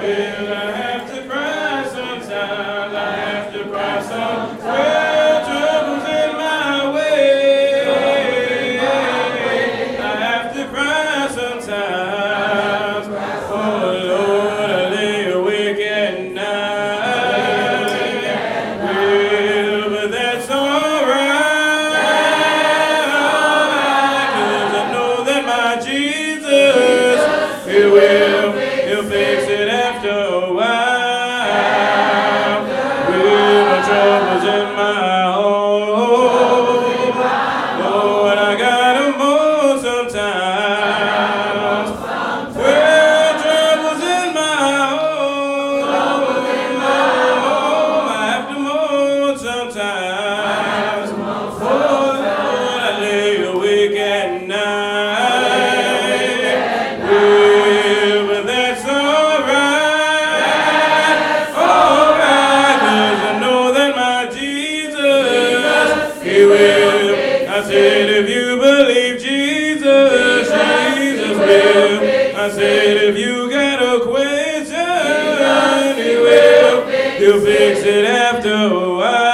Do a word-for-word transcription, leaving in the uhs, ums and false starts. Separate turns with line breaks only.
will. I have to cry sometimes. I have to cry sometimes. Well, trouble's in my way. I have to cry sometimes. Oh Lord, I lay awake at night. Well, but that's alright. Cause I know that my Jesus, He will, He'll fix it after a while. With my troubles in my home, Lord, I gotta mourn sometimes. Well, troubles in my home, I have to mourn sometimes. Oh Lord, I lay awake at night. Well, but that's alright, alright, cause I know that my Jesus, He will. I said if you believe Jesus, Jesus will. I said if you got a question, He will. He'll fix it after a while.